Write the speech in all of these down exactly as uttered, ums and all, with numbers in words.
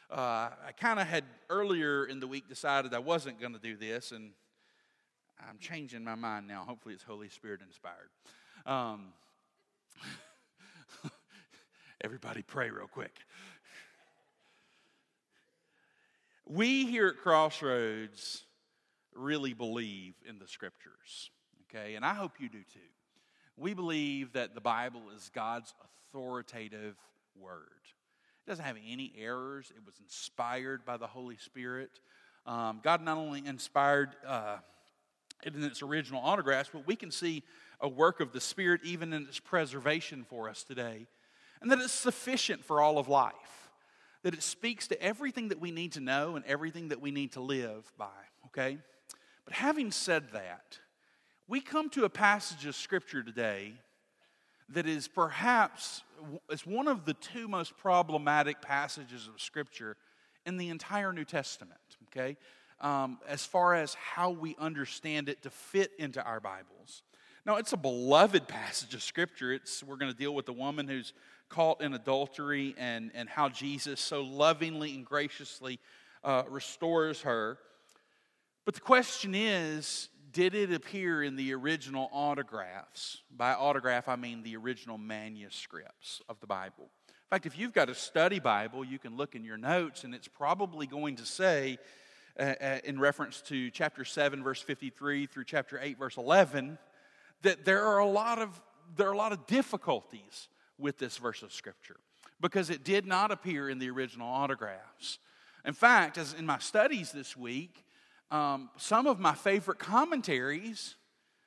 Uh, I kind of had earlier in the week decided I wasn't going to do this, and I'm changing my mind now. Hopefully it's Holy Spirit inspired. Um, everybody pray real quick. We here at Crossroads really believe in the Scriptures, okay? And I hope you do too. We believe that the Bible is God's authoritative word. It doesn't have any errors. It was inspired by the Holy Spirit. Um, God not only inspired uh, it in its original autographs, but we can see a work of the Spirit even in its preservation for us today. And that it's sufficient for all of life. That it speaks to everything that we need to know and everything that we need to live by, okay? But having said that, we come to a passage of Scripture today that is perhaps it's one of the two most problematic passages of Scripture in the entire New Testament, okay? Um, as far as how we understand it to fit into our Bibles. Now, it's a beloved passage of Scripture. It's we're going to deal with the woman who's caught in adultery and, and how Jesus so lovingly and graciously uh, restores her. But the question is, did it appear in the original autographs? By autograph, I mean the original manuscripts of the Bible. In fact, if you've got a study Bible, you can look in your notes, and it's probably going to say, uh, uh, in reference to chapter seven, verse fifty-three, through chapter eight, verse eleven, that there are a lot of there are a lot of difficulties with this verse of Scripture because it did not appear in the original autographs. In fact, as in my studies this week, Um, some of my favorite commentaries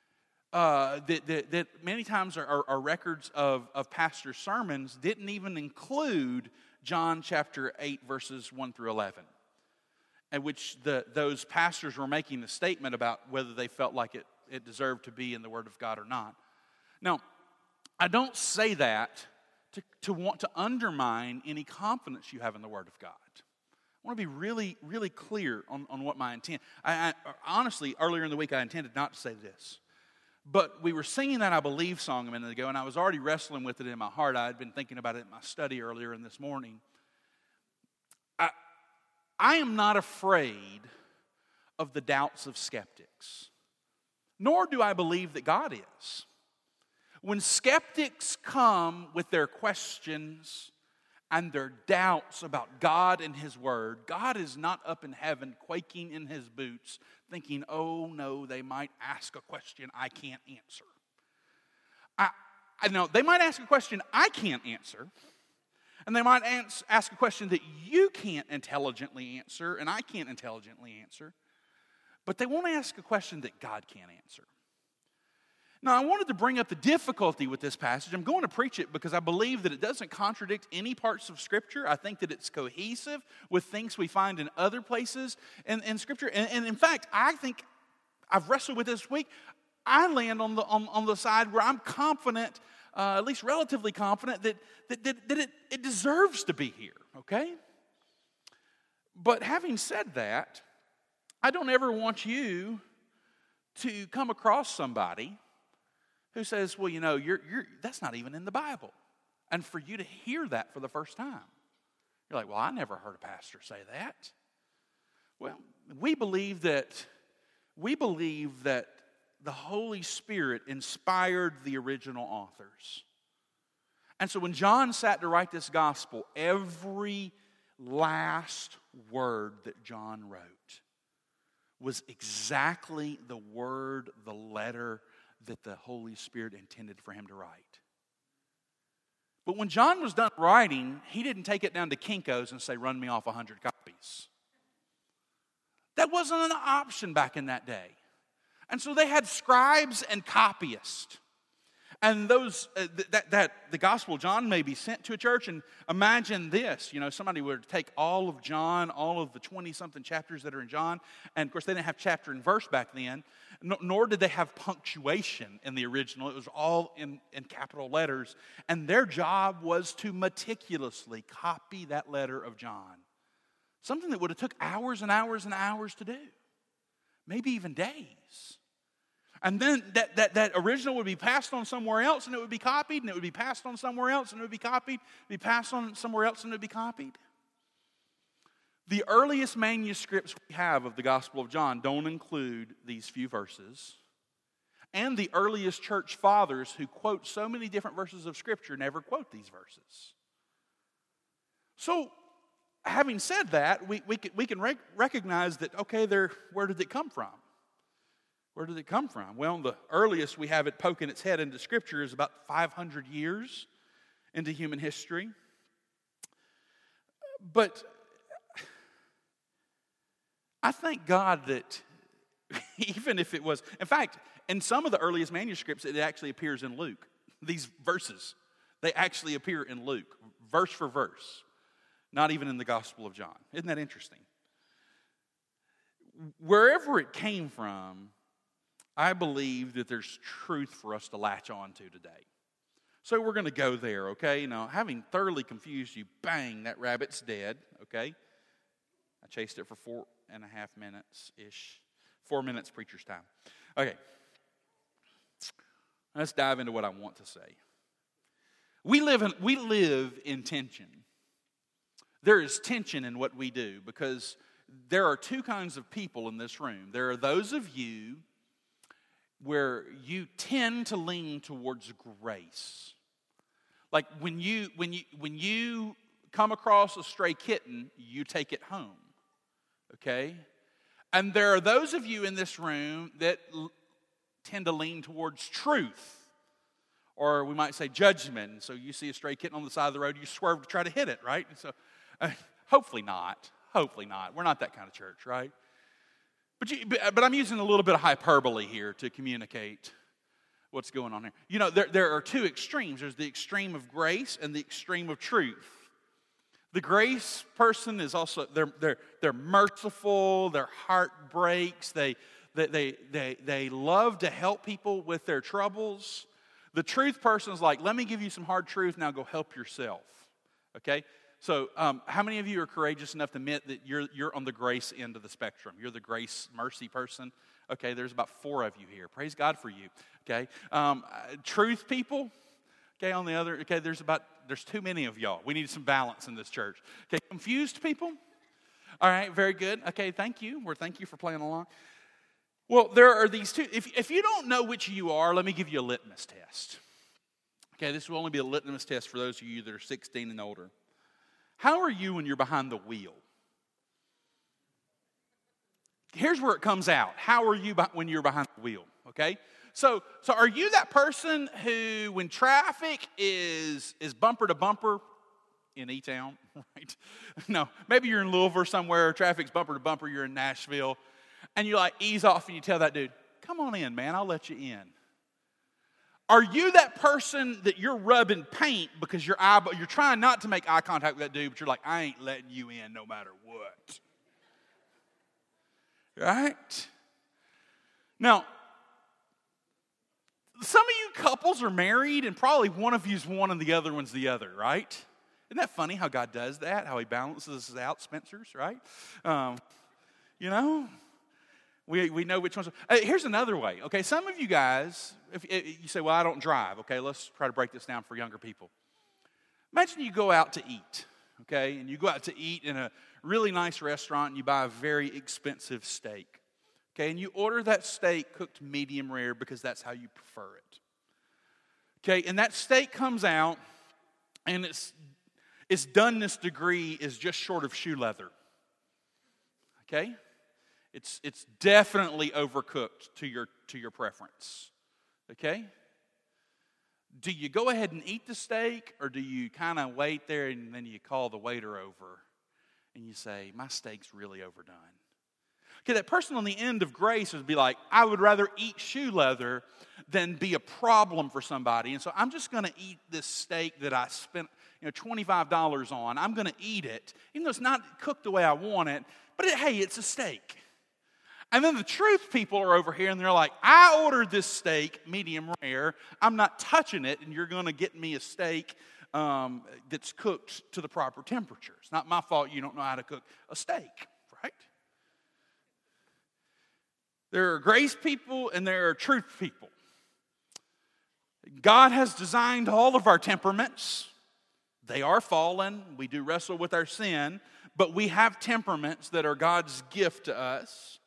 uh, that, that, that many times are, are, are records of, of pastor sermons didn't even include John chapter eight, verses one through eleven, at which the, those pastors were making a statement about whether they felt like it, it deserved to be in the Word of God or not. Now, I don't say that to, to want to undermine any confidence you have in the Word of God. I want to be really, really clear on, on what my intent. I, I, honestly, earlier in the week, I intended not to say this. But we were singing that I Believe song a minute ago, and I was already wrestling with it in my heart. I had been thinking about it in my study earlier in this morning. I, I am not afraid of the doubts of skeptics, nor do I believe that God is. When skeptics come with their questions and their doubts about God and His Word, God is not up in heaven quaking in His boots thinking, oh no, they might ask a question I can't answer. I, I know, they might ask a question I can't answer, and they might ans- ask a question that you can't intelligently answer and I can't intelligently answer, but they won't ask a question that God can't answer. Now, I wanted to bring up the difficulty with this passage. I'm going to preach it because I believe that it doesn't contradict any parts of Scripture. I think that it's cohesive with things we find in other places in, in Scripture. And, and in fact, I think I've wrestled with this week. I land on the on, on the side where I'm confident, uh, at least relatively confident, that, that, that, that it, it deserves to be here, okay? But having said that, I don't ever want you to come across somebody who says, well, you know, you're, you're, that's not even in the Bible. And for you to hear that for the first time, you're like, well, I never heard a pastor say that. Well, we believe that, we believe that the Holy Spirit inspired the original authors. And so when John sat to write this gospel, every last word that John wrote was exactly the word, the letter that the Holy Spirit intended for him to write. But when John was done writing, he didn't take it down to Kinko's and say, run me off a hundred copies. That wasn't an option back in that day. And so they had scribes and copyists. And those uh, th- that that the Gospel of John may be sent to a church, and imagine this, you know, somebody would take all of John, all of the twenty-something chapters that are in John, and of course they didn't have chapter and verse back then, no, nor did they have punctuation in the original. It was all in, in capital letters, and their job was to meticulously copy that letter of John. Something that would have took hours and hours and hours to do, maybe even days. And then that, that, that original would be passed on somewhere else, and it would be copied, and it would be passed on somewhere else, and it would be copied, be passed on somewhere else, and it would be copied. The earliest manuscripts we have of the Gospel of John don't include these few verses. And the earliest church fathers who quote so many different verses of Scripture never quote these verses. So, having said that, we, we can, we can rec- recognize that, okay, there, where did it come from? Where did it come from? Well, the earliest we have it poking its head into Scripture is about five hundred years into human history. But I thank God that even if it was, in fact, in some of the earliest manuscripts, it actually appears in Luke. These verses, they actually appear in Luke, verse for verse, not even in the Gospel of John. Isn't that interesting? Wherever it came from, I believe that there's truth for us to latch on to today. So we're going to go there, okay? Now, having thoroughly confused you, bang, that rabbit's dead, okay? I chased it for four and a half minutes-ish. Four minutes preacher's time. Okay. Let's dive into what I want to say. We live in, we live in tension. There is tension in what we do because there are two kinds of people in this room. There are those of you where you tend to lean towards grace. Like when you when you when you come across a stray kitten, you take it home. Okay? And there are those of you in this room that l- tend to lean towards truth. Or we might say judgment. So you see a stray kitten on the side of the road, you swerve to try to hit it, right? And so uh, hopefully not. Hopefully not. We're not that kind of church, right? But, you, but, but I'm using a little bit of hyperbole here to communicate what's going on here. You know, there, there are two extremes. There's the extreme of grace and the extreme of truth. The grace person is also, they're, they're, they're merciful, their heart breaks, they, they, they, they, they love to help people with their troubles. The truth person is like, let me give you some hard truth, now go help yourself. Okay? So, um, how many of you are courageous enough to admit that you're you're on the grace end of the spectrum? You're the grace, mercy person. Okay, there's about four of you here. Praise God for you. Okay, um, uh, truth people. Okay, on the other. Okay, there's about there's too many of y'all. We need some balance in this church. Okay, confused people. All right, very good. Okay, thank you. We're thank you for playing along. Well, there are these two. If if you don't know which you are, let me give you a litmus test. Okay, this will only be a litmus test for those of you that are sixteen and older. How are you when you're behind the wheel? Here's where it comes out. How are you when you're behind the wheel? Okay? So, so are you that person who, when traffic is is bumper to bumper in E-Town, right? No, maybe you're in Louisville or somewhere, traffic's bumper to bumper, you're in Nashville, and you like ease off and you tell that dude, come on in, man, I'll let you in. Are you that person that you're rubbing paint because your eye, you're trying not to make eye contact with that dude, but you're like, I ain't letting you in no matter what. Right? Now, some of you couples are married and probably one of you's one and the other one's the other, right? Isn't that funny how God does that, how he balances us out, Spencer's, right? Um, you know? We we know which ones. Uh, here's another way, okay? Some of you guys, if, if you say, well, I don't drive, okay? Let's try to break this down for younger people. Imagine you go out to eat, okay? And you go out to eat in a really nice restaurant and you buy a very expensive steak, okay? And you order that steak cooked medium rare because that's how you prefer it, okay? And that steak comes out and its, its doneness degree is just short of shoe leather, okay? It's it's definitely overcooked to your to your preference. Okay? Do you go ahead and eat the steak, or do you kind of wait there and then you call the waiter over and you say, my steak's really overdone? Okay, that person on the end of grace would be like, I would rather eat shoe leather than be a problem for somebody. And so I'm just going to eat this steak that I spent you know, twenty-five dollars on. I'm going to eat it, even though it's not cooked the way I want it. But it, hey, it's a steak. And then the truth people are over here and they're like, I ordered this steak medium rare. I'm not touching it, and you're going to get me a steak um, that's cooked to the proper temperature. It's not my fault you don't know how to cook a steak, right? There are grace people and there are truth people. God has designed all of our temperaments. They are fallen. We do wrestle with our sin. but we have temperaments that are God's gift to us.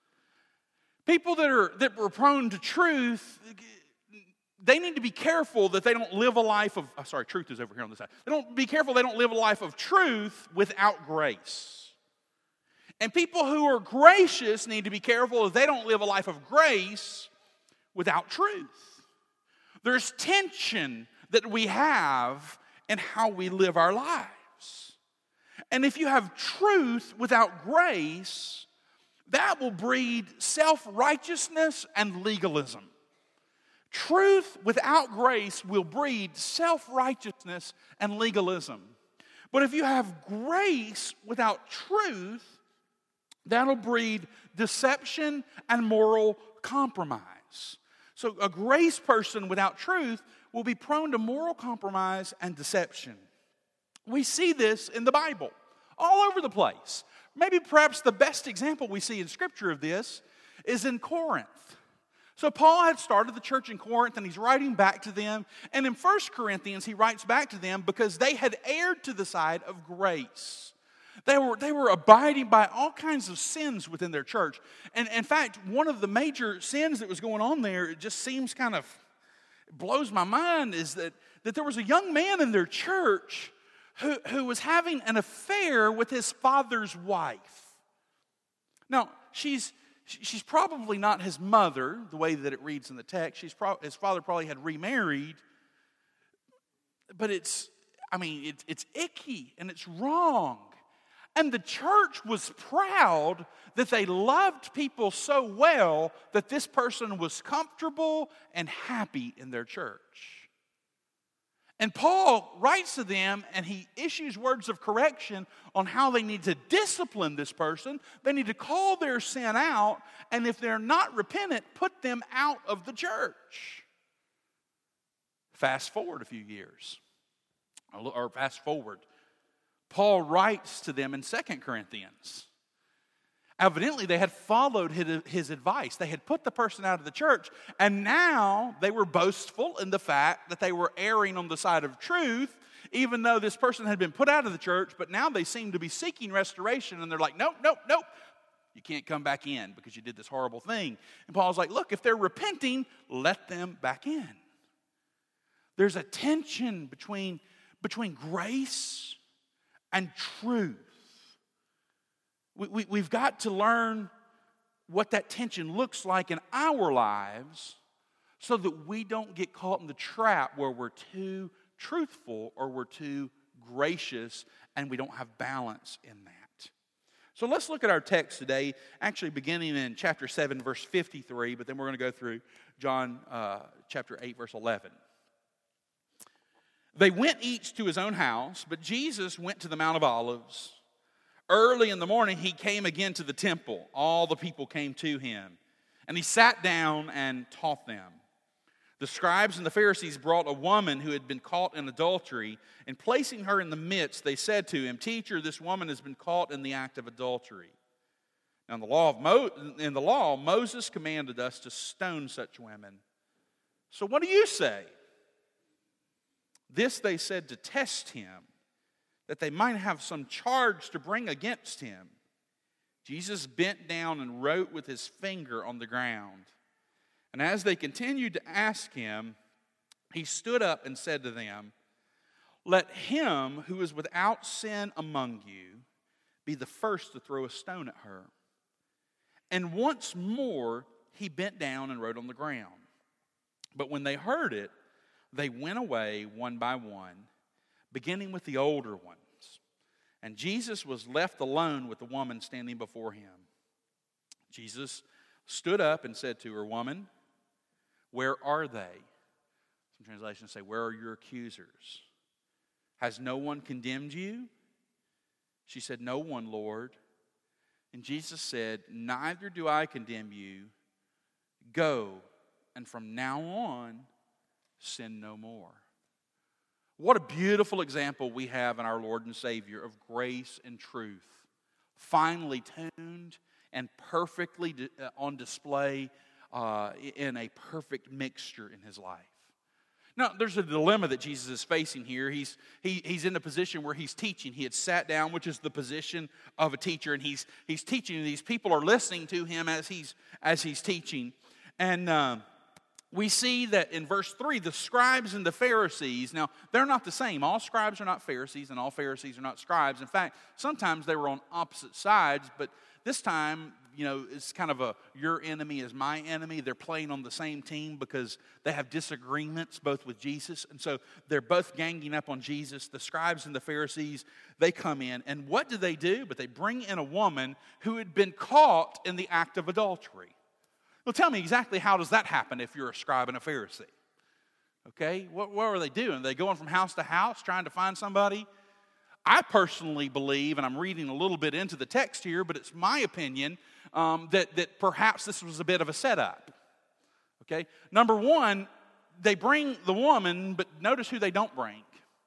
People that are that were prone to truth, they need to be careful that they don't live a life of, oh, sorry, truth is over here on this side. They don't be careful they don't live a life of truth without grace. And people who are gracious need to be careful that they don't live a life of grace without truth. There's tension that we have in how we live our lives. And if you have truth without grace, that will breed self-righteousness and legalism. Truth without grace will breed self-righteousness and legalism. But if you have grace without truth, that'll breed deception and moral compromise. So a grace person without truth will be prone to moral compromise and deception. We see this in the Bible, all over the place. Maybe perhaps the best example we see in Scripture of this is in Corinth. So Paul had started the church in Corinth, and he's writing back to them. And in First Corinthians, he writes back to them because they had erred to the side of grace. They were, they were abiding by all kinds of sins within their church. And in fact, one of the major sins that was going on there, it just seems kind of, it blows my mind, is that, that there was a young man in their church who, who was having an affair with his father's wife. Now, she's she's probably not his mother, the way that it reads in the text. She's pro- his father probably had remarried. But it's, I mean, it, it's icky and it's wrong. And the church was proud that they loved people so well that this person was comfortable and happy in their church. And Paul writes to them and he issues words of correction on how they need to discipline this person. They need to call their sin out, and if they're not repentant, put them out of the church. Fast forward a few years, or fast forward. Paul writes to them in Second Corinthians. Evidently, they had followed his advice. They had put the person out of the church, and now they were boastful in the fact that they were erring on the side of truth, even though this person had been put out of the church, but now they seem to be seeking restoration, and they're like, nope, nope, nope. You can't come back in because you did this horrible thing. And Paul's like, look, if they're repenting, let them back in. There's a tension between, between grace and truth. We, we, we've got to learn what that tension looks like in our lives so that we don't get caught in the trap where we're too truthful or we're too gracious and we don't have balance in that. So let's look at our text today, actually beginning in chapter seven, verse fifty-three, but then we're going to go through John uh, chapter eight, verse eleven. They went each to his own house, but Jesus went to the Mount of Olives. Early in the morning, he came again to the temple. All the people came to him, and he sat down and taught them. The scribes and the Pharisees brought a woman who had been caught in adultery, and placing her in the midst, they said to him, "Teacher, this woman has been caught in the act of adultery. Now, in the law of Mo- in the law, Moses commanded us to stone such women. So what do you say?" This they said to test him, that they might have some charge to bring against him. Jesus bent down and wrote with his finger on the ground. And as they continued to ask him, he stood up and said to them, "Let him who is without sin among you be the first to throw a stone at her." And once more he bent down and wrote on the ground. But when they heard it, they went away one by one, beginning with the older ones. And Jesus was left alone with the woman standing before him. Jesus stood up and said to her, "Woman, where are they?" Some translations say, "Where are your accusers? Has no one condemned you?" She said, "No one, Lord." And Jesus said, "Neither do I condemn you. Go, and from now on, sin no more." What a beautiful example we have in our Lord and Savior of grace and truth, finely tuned and perfectly on display uh, in a perfect mixture in his life. Now, there's a dilemma that Jesus is facing here. He's, he, he's in a position where he's teaching. He had sat down, which is the position of a teacher, and he's, he's teaching. These people are listening to him as he's, as he's teaching. And uh, we see that in verse three, the scribes and the Pharisees, now, they're not the same. All scribes are not Pharisees, and all Pharisees are not scribes. In fact, sometimes they were on opposite sides, but this time, you know, it's kind of a your enemy is my enemy. They're playing on the same team because they have disagreements both with Jesus. And so they're both ganging up on Jesus. The scribes and the Pharisees, they come in. And what do they do? But they bring in a woman who had been caught in the act of adultery. Well, tell me exactly how does that happen if you're a scribe and a Pharisee? Okay, what, what are they doing? Are they going from house to house trying to find somebody? I personally believe, and I'm reading a little bit into the text here, but it's my opinion, um, that, that perhaps this was a bit of a setup. Okay? Number one, they bring the woman, but notice who they don't bring.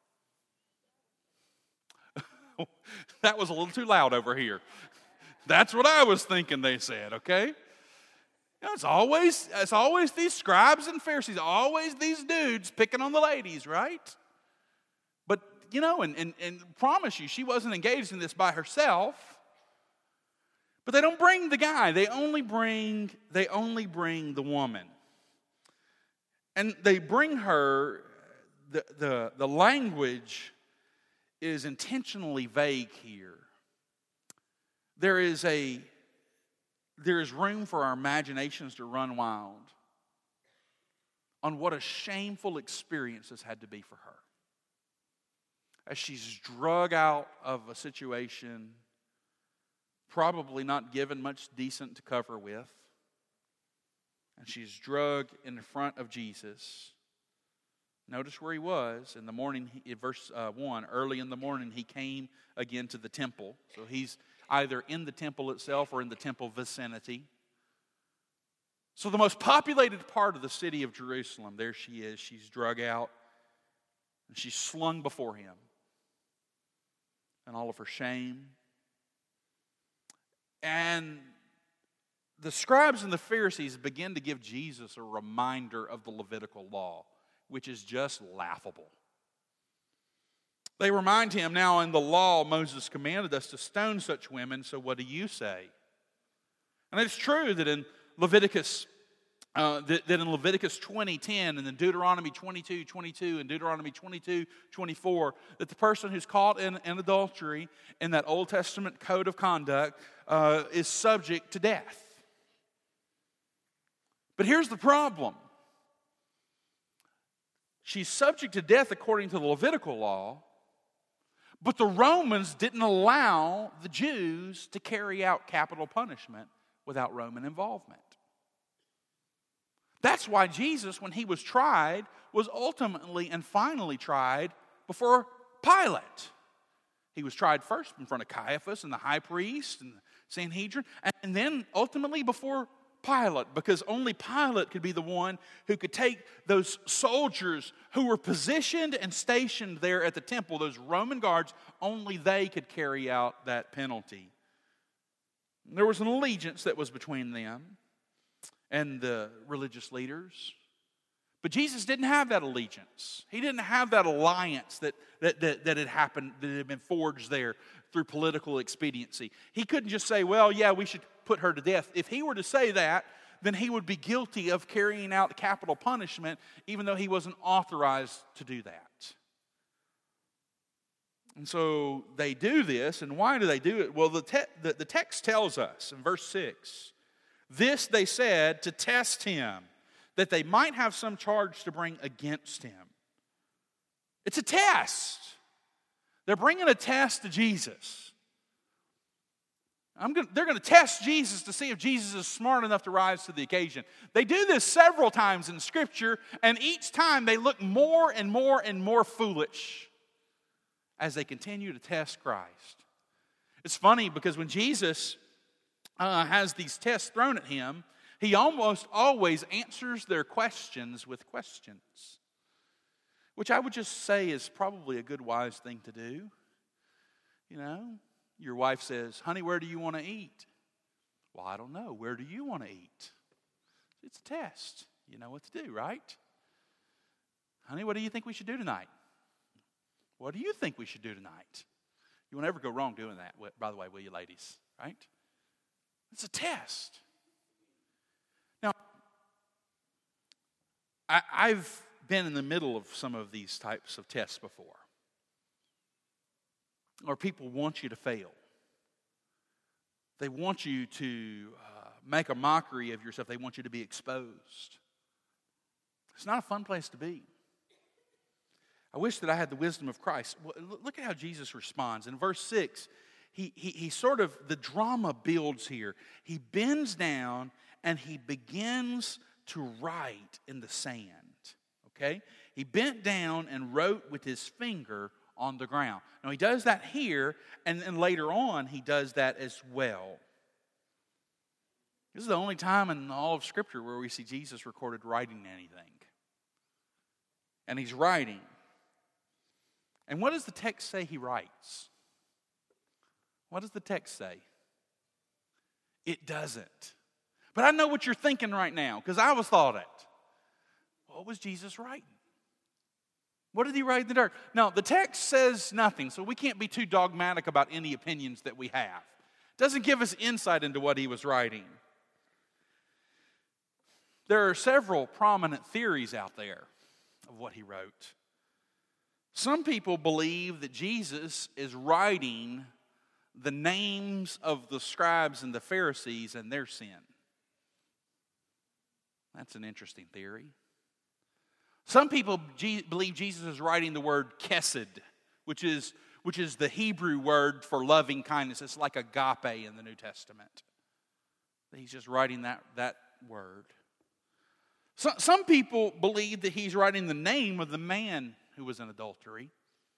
That was a little too loud over here. That's what I was thinking they said, okay? You know, it's always, it's always these scribes and Pharisees, always these dudes picking on the ladies, right? But, you know, and, and, and promise you, she wasn't engaged in this by herself. But they don't bring the guy. They only bring, they only bring the woman. And they bring her, the, the, the language is intentionally vague here. There is a, there is room for our imaginations to run wild on what a shameful experience this had to be for her. As she's drug out of a situation, probably not given much decent to cover with, and she's drugged in front of Jesus. Notice where he was. In the morning, in verse uh, one, early in the morning, he came again to the temple. So he's either in the temple itself or in the temple vicinity. So the most populated part of the city of Jerusalem, there she is. She's drug out, and she's slung before him. And all of her shame. And the scribes and the Pharisees begin to give Jesus a reminder of the Levitical law, which is just laughable. They remind him, now in the law, Moses commanded us to stone such women, so what do you say? And it's true that in Leviticus Uh, that, that in Leviticus twenty ten and then Deuteronomy twenty-two twenty-two and Deuteronomy twenty-two twenty-four, that the person who's caught in, in adultery in that Old Testament code of conduct uh, is subject to death. But here's the problem. She's subject to death according to the Levitical law, but the Romans didn't allow the Jews to carry out capital punishment without Roman involvement. That's why Jesus, when he was tried, was ultimately and finally tried before Pilate. He was tried first in front of Caiaphas and the high priest and the Sanhedrin, and then ultimately before Pilate, because only Pilate could be the one who could take those soldiers who were positioned and stationed there at the temple, those Roman guards, only they could carry out that penalty. There was an allegiance that was between them and the religious leaders. But Jesus didn't have that allegiance. He didn't have that alliance that, that, that, that had happened, that had been forged there through political expediency. He couldn't just say, well, yeah, we should put her to death. If he were to say that, then he would be guilty of carrying out capital punishment, even though he wasn't authorized to do that. And so they do this, and why do they do it? Well, the, te- the, the text tells us in verse six, this they said to test him, that they might have some charge to bring against him. It's a test. They're bringing a test to Jesus. I'm gonna, they're going to test Jesus to see if Jesus is smart enough to rise to the occasion. They do this several times in Scripture, and each time they look more and more and more foolish as they continue to test Christ. It's funny because when Jesus Uh, has these tests thrown at him, he almost always answers their questions with questions, which I would just say is probably a good, wise thing to do. You know, your wife says, honey, where do you want to eat? Well, I don't know. Where do you want to eat? It's a test. You know what to do, right? honey, what do you think we should do tonight? What do you think we should do tonight? You won't ever go wrong doing that, by the way, will you, ladies? Right? It's a test. Now, I, I've been in the middle of some of these types of tests before, or people want you to fail. They want you to uh, make a mockery of yourself. They want you to be exposed. It's not a fun place to be. I wish that I had the wisdom of Christ. Look at how Jesus responds. In verse six, he, he, he sort of, the drama builds here. He bends down and he begins to write in the sand. Okay? He bent down and wrote with his finger on the ground. Now, he does that here, and then later on, he does that as well. This is the only time in all of Scripture where we see Jesus recorded writing anything. And he's writing. And what does the text say he writes? What does the text say? It doesn't. But I know what you're thinking right now, because I was thought it. What was Jesus writing? What did he write in the dirt? Now, the text says nothing, so we can't be too dogmatic about any opinions that we have. It doesn't give us insight into what he was writing. There are several prominent theories out there of what he wrote. Some people believe that Jesus is writing the names of the scribes and the Pharisees and their sin. That's an interesting theory. Some people G- believe Jesus is writing the word kesed, which is, which is the Hebrew word for loving kindness. It's like agape in the New Testament. He's just writing that, that word. So, some people believe that he's writing the name of the man who was in adultery.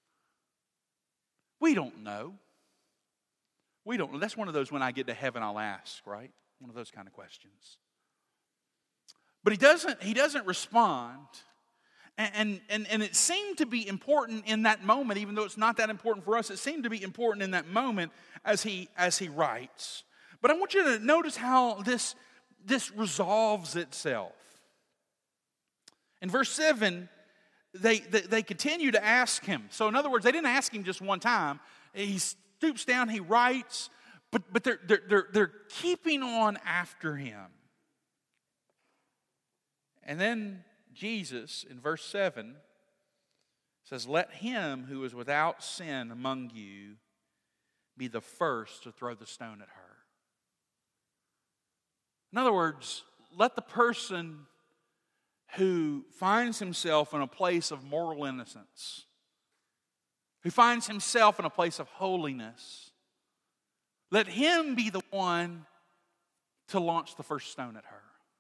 We don't know. We don't know. That's one of those when I get to heaven I'll ask, right? One of those kind of questions. But he doesn't, he doesn't respond. And, and, and it seemed to be important in that moment, even though it's not that important for us. It seemed to be important in that moment as he, as he writes. But I want you to notice how this, this resolves itself. In verse seven, they, they, they continue to ask him. So in other words, they didn't ask him just one time. He stoops down, he writes, but, but they're, they're, they're, they're keeping on after him. And then Jesus, in verse seven, says, "Let him who is without sin among you be the first to throw the stone at her." In other words, let the person who finds himself in a place of moral innocence, who finds himself in a place of holiness, let him be the one to launch the first stone at her.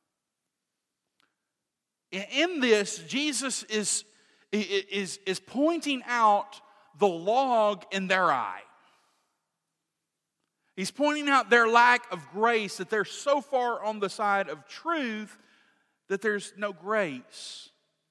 In this, Jesus is, is, is pointing out the log in their eye. He's pointing out their lack of grace, that they're so far on the side of truth that there's no grace.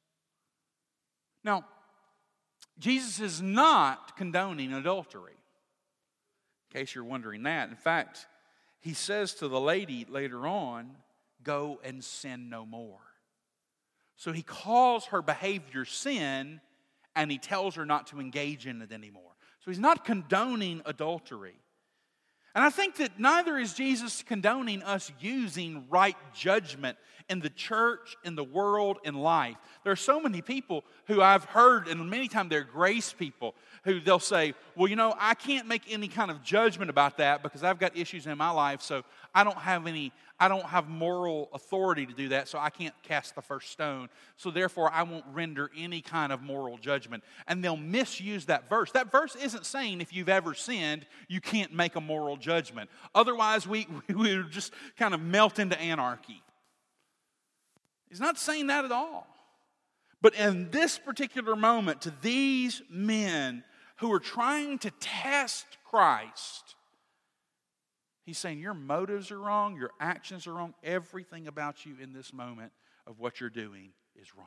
Now, Jesus is not condoning adultery, in case you're wondering that. In fact, he says to the lady later on, "Go and sin no more." So he calls her behavior sin, and he tells her not to engage in it anymore. So he's not condoning adultery. And I think that neither is Jesus condoning us using right judgment in the church, in the world, in life. There are so many people who I've heard, and many times they're grace people, who they'll say, well, you know, I can't make any kind of judgment about that because I've got issues in my life, so I don't have any, I don't have moral authority to do that, so I can't cast the first stone. So therefore, I won't render any kind of moral judgment. And they'll misuse that verse. That verse isn't saying if you've ever sinned, you can't make a moral judgment. Otherwise, we, we would just kind of melt into anarchy. He's not saying that at all. But in this particular moment, to these men who are trying to test Christ, he's saying your motives are wrong, your actions are wrong, everything about you in this moment of what you're doing is wrong.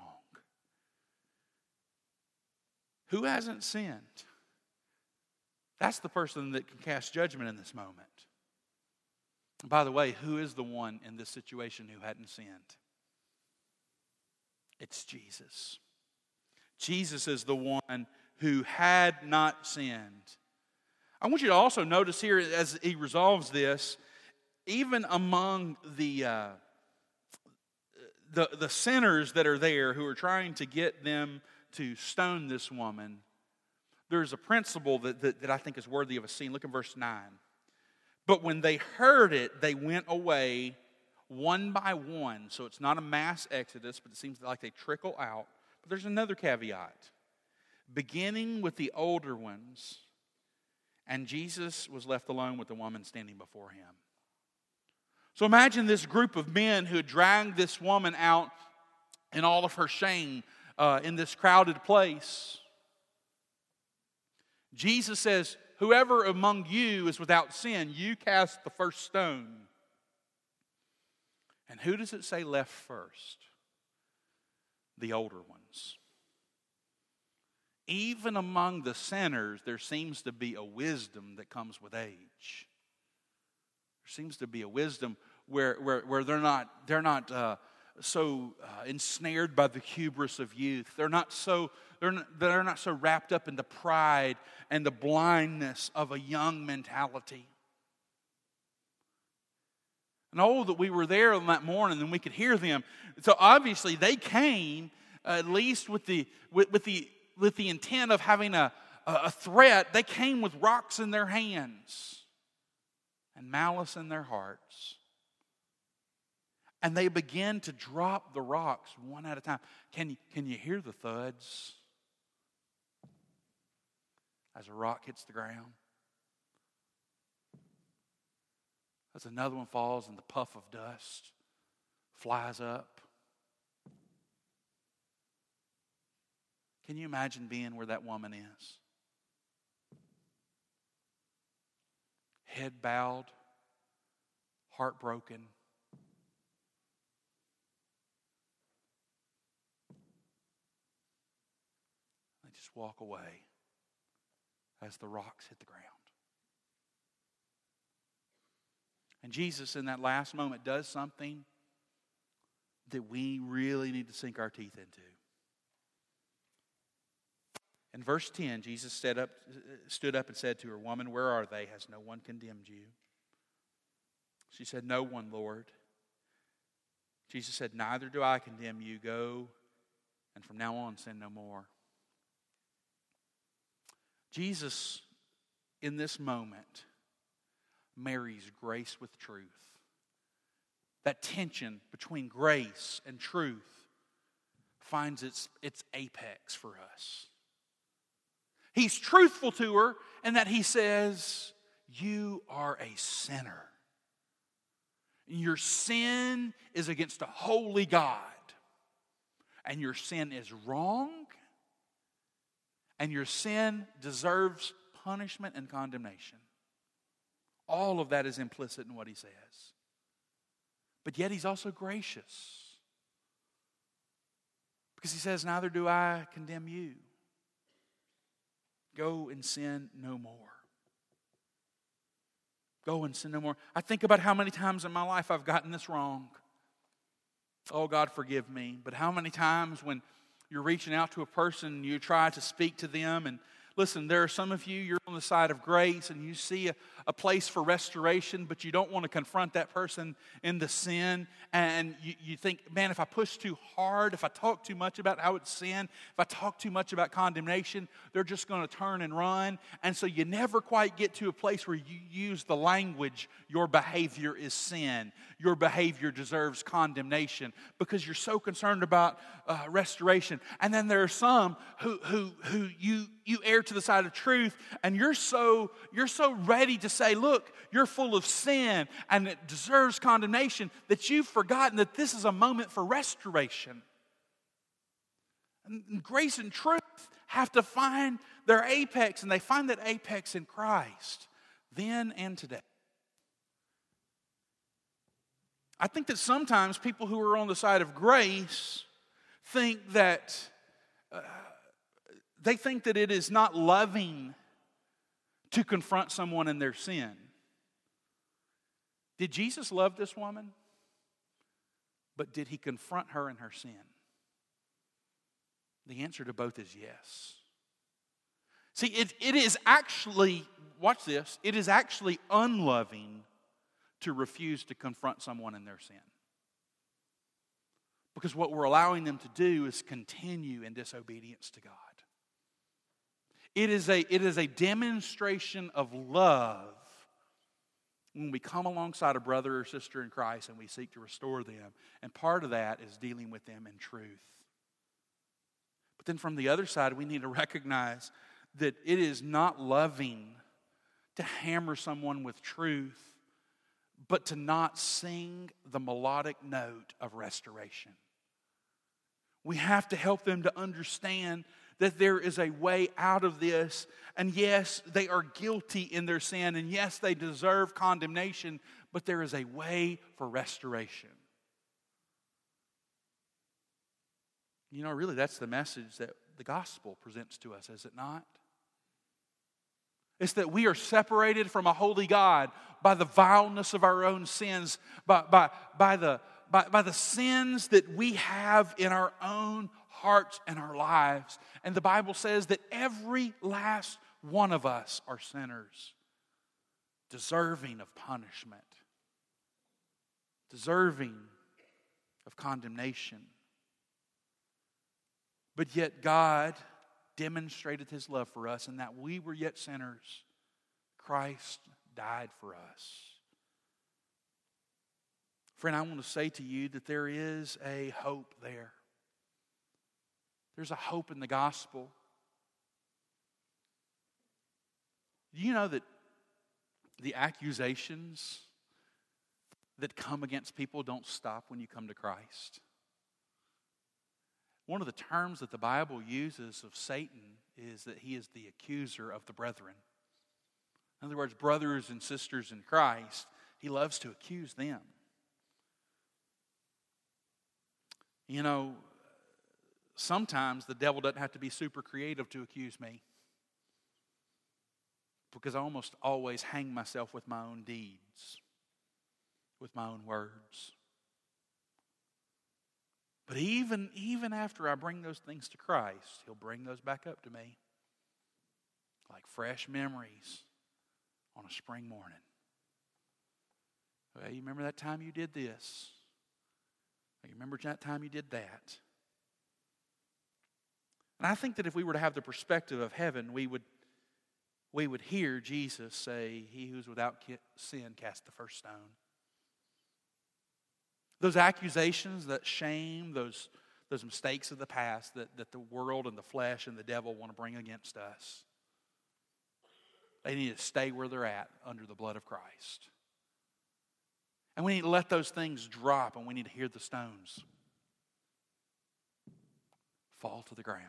Who hasn't sinned? That's the person that can cast judgment in this moment. And by the way, who is the one in this situation who hadn't sinned? It's Jesus. Jesus is the one who had not sinned. I want you to also notice here as he resolves this, even among the, uh, the, the sinners that are there who are trying to get them to stone this woman, there's a principle that, that, that I think is worthy of a scene. Look at verse nine. But when they heard it, they went away one by one. So it's not a mass exodus, but it seems like they trickle out. But there's another caveat. Beginning with the older ones, and Jesus was left alone with the woman standing before him. So imagine this group of men who had dragged this woman out in all of her shame uh, in this crowded place. Jesus says, whoever among you is without sin, you cast the first stone. And who does it say left first? The older ones. Even among the sinners, there seems to be a wisdom that comes with age. There seems to be a wisdom where, where, where they're not, they're not uh, so uh, ensnared by the hubris of youth. They're not so they're not, they're not so wrapped up in the pride and the blindness of a young mentality. And oh, that we were there on that morning and we could hear them. So obviously they came uh, at least with the with, with the with the intent of having a, a threat. They came with rocks in their hands and malice in their hearts. And they began to drop the rocks one at a time. Can you, can you hear the thuds as a rock hits the ground? As another one falls and the puff of dust flies up. Can you imagine being where that woman is? Head bowed, heartbroken. They just walk away as the rocks hit the ground. And Jesus, in that last moment, does something that we really need to sink our teeth into. In verse ten, Jesus stood up, stood up and said to her, "Woman, where are they? Has no one condemned you?" She said, "No one, Lord." Jesus said, "Neither do I condemn you. Go, and from now on sin no more." Jesus, in this moment, marries grace with truth. That tension between grace and truth finds its, its apex for us. He's truthful to her in that he says, you are a sinner. Your sin is against a holy God. And your sin is wrong. And your sin deserves punishment and condemnation. All of that is implicit in what he says. But yet he's also gracious. Because he says, neither do I condemn you. Go and sin no more. Go and sin no more. I think about how many times in my life I've gotten this wrong. Oh, God, forgive me. But how many times when you're reaching out to a person, you try to speak to them, and listen, there are some of you, you're on the side of grace and you see a, a place for restoration, but you don't want to confront that person in the sin. And you, you think, man, if I push too hard, if I talk too much about how it's sin, if I talk too much about condemnation, they're just going to turn and run. And so you never quite get to a place where you use the language, your behavior is sin. Your behavior deserves condemnation because you're so concerned about uh, restoration. And then there are some who, who, who you, you err to the side of truth, and you're so you're so ready to say, look, you're full of sin and it deserves condemnation, that you've forgotten that this is a moment for restoration. And grace and truth have to find their apex, and they find that apex in Christ then and today. I think that sometimes people who are on the side of grace think that uh, They think that it is not loving to confront someone in their sin. Did Jesus love this woman? But did he confront her in her sin? The answer to both is yes. See, it, it is actually, watch this, it is actually unloving to refuse to confront someone in their sin. Because what we're allowing them to do is continue in disobedience to God. It is a, it is a demonstration of love when we come alongside a brother or sister in Christ and we seek to restore them. And part of that is dealing with them in truth. But then from the other side, we need to recognize that it is not loving to hammer someone with truth, but to not sing the melodic note of restoration. We have to help them to understand that there is a way out of this. And yes, they are guilty in their sin. And yes, they deserve condemnation. But there is a way for restoration. You know, really, that's the message that the gospel presents to us, is it not? It's that we are separated from a holy God by the vileness of our own sins, by, by, by, the, by, by the sins that we have in our own hearts and our lives. And the Bible says that every last one of us are sinners, deserving of punishment, deserving of condemnation. But yet God demonstrated His love for us, and that we were yet sinners, Christ died for us. Friend, I want to say to you that there is a hope there. There's a hope in the gospel. Do you know that the accusations that come against people don't stop when you come to Christ? One of the terms that the Bible uses of Satan is that he is the accuser of the brethren. In other words, brothers and sisters in Christ, he loves to accuse them. You know, sometimes the devil doesn't have to be super creative to accuse me, because I almost always hang myself with my own deeds, with my own words. But even, even after I bring those things to Christ, He'll bring those back up to me like fresh memories on a spring morning. Well, you remember that time you did this? You remember that time you did that? And I think that if we were to have the perspective of heaven, we would, we would hear Jesus say, "He who is without sin cast the first stone." Those accusations, that shame, those, those mistakes of the past that, that the world and the flesh and the devil want to bring against us, they need to stay where they're at under the blood of Christ. And we need to let those things drop, and we need to hear the stones fall to the ground.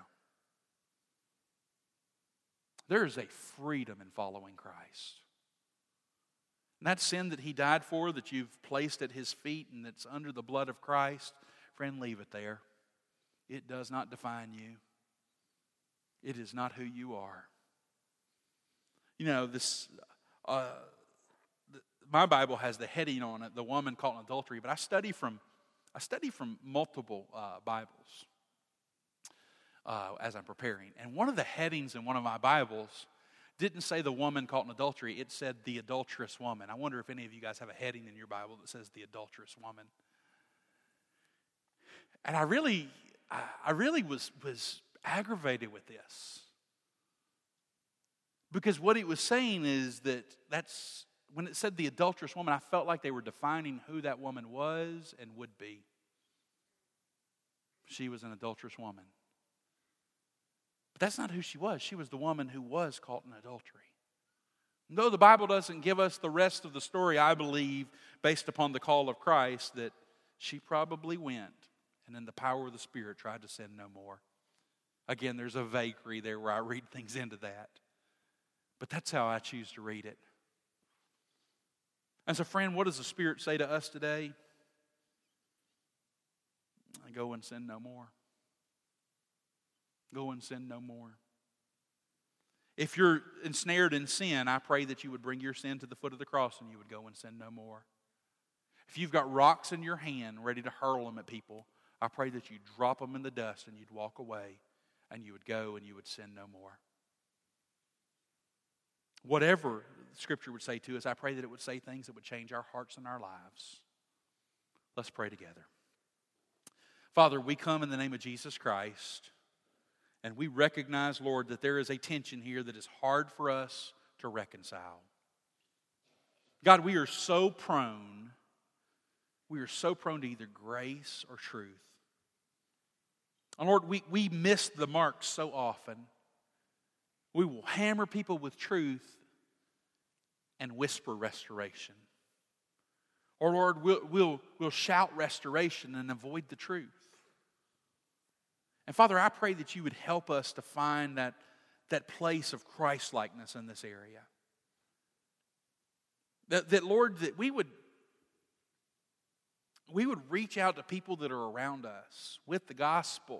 There is a freedom in following Christ. And that sin that He died for, that you've placed at His feet and that's under the blood of Christ, friend, leave it there. It does not define you. It is not who you are. You know, this... Uh, My Bible has the heading on it, "The Woman Caught in Adultery," but I study from, I study from multiple uh, Bibles uh, as I'm preparing. And one of the headings in one of my Bibles didn't say "the woman caught in adultery," it said "the adulterous woman." I wonder if any of you guys have a heading in your Bible that says "the adulterous woman." And I really, I, I really was was aggravated with this, because what it was saying is that that's. When it said "the adulterous woman," I felt like they were defining who that woman was and would be. She was an adulterous woman. But that's not who she was. She was the woman who was caught in adultery. And though the Bible doesn't give us the rest of the story, I believe, based upon the call of Christ, that she probably went and in the power of the Spirit tried to sin no more. Again, there's a vagary there where I read things into that. But that's how I choose to read it. And so, friend, what does the Spirit say to us today? Go and sin no more. Go and sin no more. If you're ensnared in sin, I pray that you would bring your sin to the foot of the cross and you would go and sin no more. If you've got rocks in your hand ready to hurl them at people, I pray that you drop them in the dust and you'd walk away and you would go and you would sin no more. Whatever the Scripture would say to us, I pray that it would say things that would change our hearts and our lives. Let's pray together. Father, we come in the name of Jesus Christ, and we recognize, Lord, that there is a tension here that is hard for us to reconcile. God, we are so prone, we are so prone to either grace or truth. And Lord, we, we miss the mark so often. We will hammer people with truth and whisper restoration. Or Lord, we'll, we'll, we'll shout restoration and avoid the truth. And Father, I pray that you would help us to find that, that place of Christ-likeness in this area. That, that Lord, that we would, we would reach out to people that are around us with the gospel.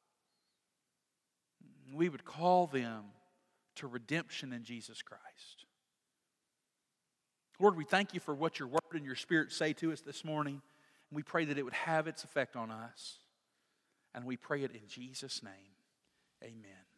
We would call them to redemption in Jesus Christ. Lord, we thank you for what your word and your Spirit say to us this morning. And we pray that it would have its effect on us. And we pray it in Jesus' name. Amen.